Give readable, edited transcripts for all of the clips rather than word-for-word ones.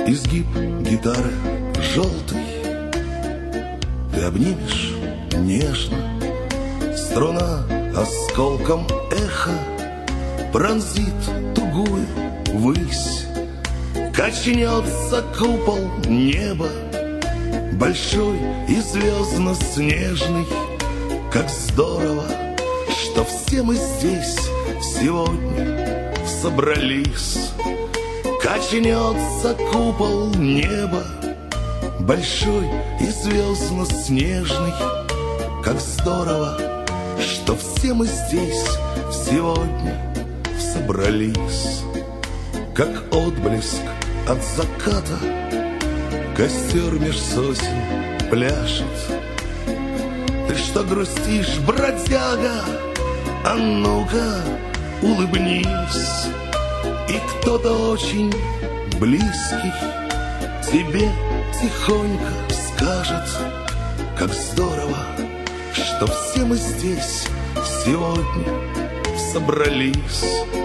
изгиб гитары желтый. Ты обнимешь нежно, струна осколком эха пронзит тугую высь. Качнется купол неба, большой и звездно-снежный. Как здорово, что все мы здесь сегодня собрались. Качнется купол неба, большой и звездно-снежный. Как здорово, что все мы здесь сегодня собрались. Как отблеск от заката костер меж сосен пляшет. Ты что грустишь, бродяга? А ну-ка, улыбнись. И кто-то очень близкий тебе тихонько скажет: как здорово, что все мы здесь сегодня собрались.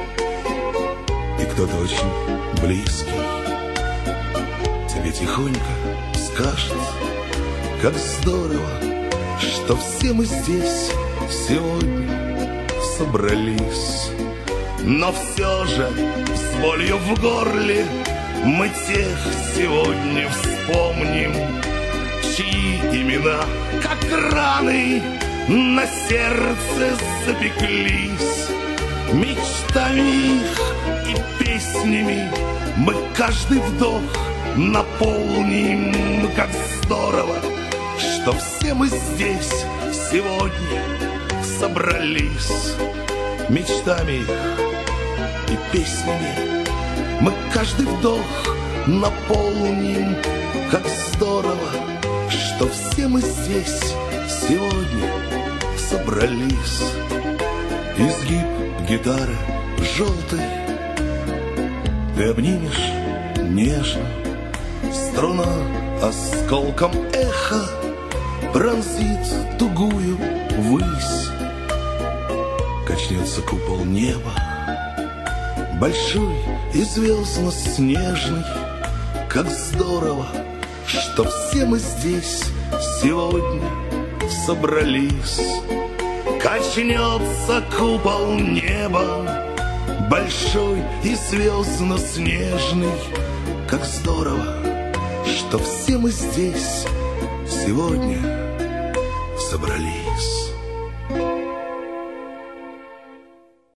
И кто-то очень близкий тебе тихонько скажет: как здорово, что все мы здесь сегодня собрались. Но все же с болью в горле мы тех сегодня вспомним, чьи имена, как раны, на сердце запеклись. Мечтами их и песнями мы каждый вдох наполним. Как здорово, что все мы здесь сегодня собрались. Мечтами их и песнями мы каждый вдох наполним. Как здорово, что все мы здесь сегодня собрались. Изгиб гитары желтой ты обнимешь нежно, струна осколком эха пронзит тугую высь. Качнется купол неба, большой и звездно-снежный. Как здорово, что все мы здесь сегодня собрались. Качнется купол неба, большой и звездно-снежный. Как здорово, что все мы здесь сегодня собрались.